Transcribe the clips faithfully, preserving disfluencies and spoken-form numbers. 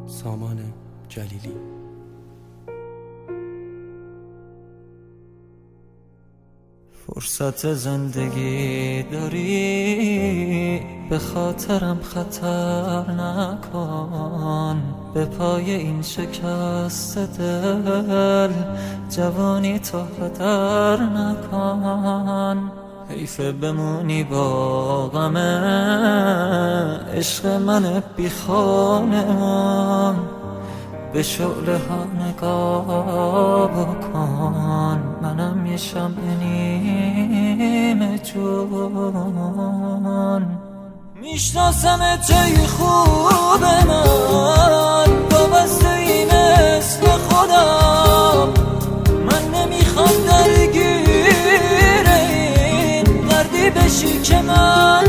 سامان جلیلی. فرصت زندگی داری، به خاطرم خطر نکن. به پای این شکست دل جوانی تو هدر نکن. حیفه بمونی با غمه عشق من بی خانمان. به شعله ها نگاه بکن، منم یه شمع نیمه جون. میشناسم جای خوب من، وابسته ای مثل خودم. من نمیخوام درگیر این دردی بشی که من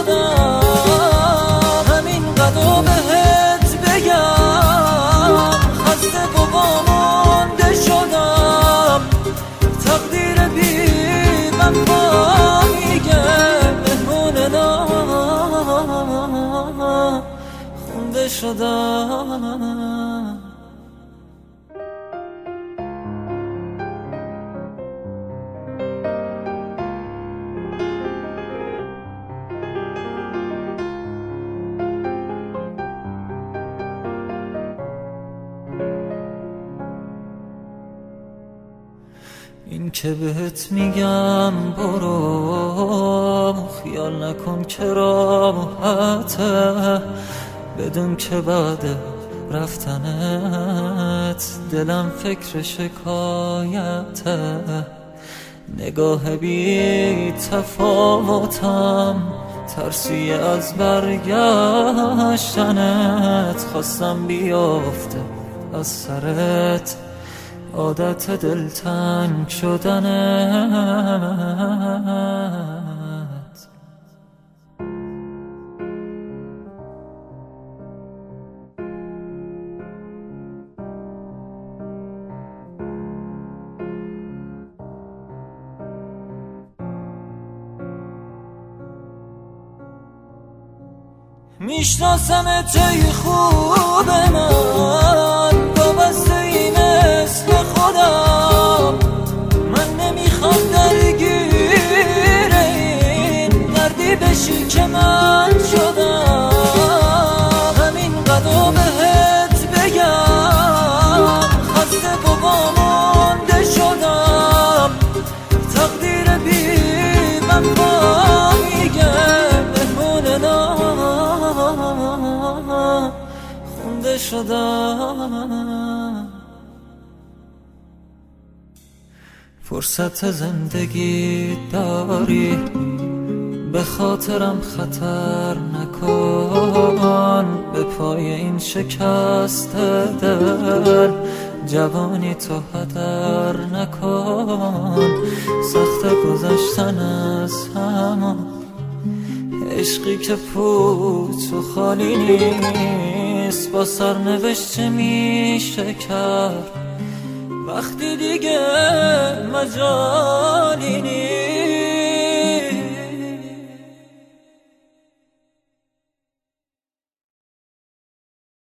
شدم. همین قدر بهت بگم، خسته و وامونده شدم. تقدیر بی وفا میگه مهمون نا خونده شدم. این که بهت میگم برو، خیال نکن که راحته. بدون که بعد رفتنت دلم فکر شکایته. نگاه بی تفاوتم، ترسی از برگشتنت. خواستم بیافته از سرت عادت دلتنگ شدنت. میشناسم جای خوب من، وابسته ای مثل خودم. من نمیخوام درگیر این دردی بشی که من شدم. همین قدر بهت بگم، خسته و وامونده شدم. تقدیر بی وفا میگه مهمون نا خونده شدم. فرصت زندگی داری، به خاطرم خطر نکن. به پای این شکست دل جوانی تو هدر نکن. سخت گذشتن از همان عشقی که پوچ و خالی نیست. با سرنوشت چه میشه کرد وقتی دیگه مجالی نیست.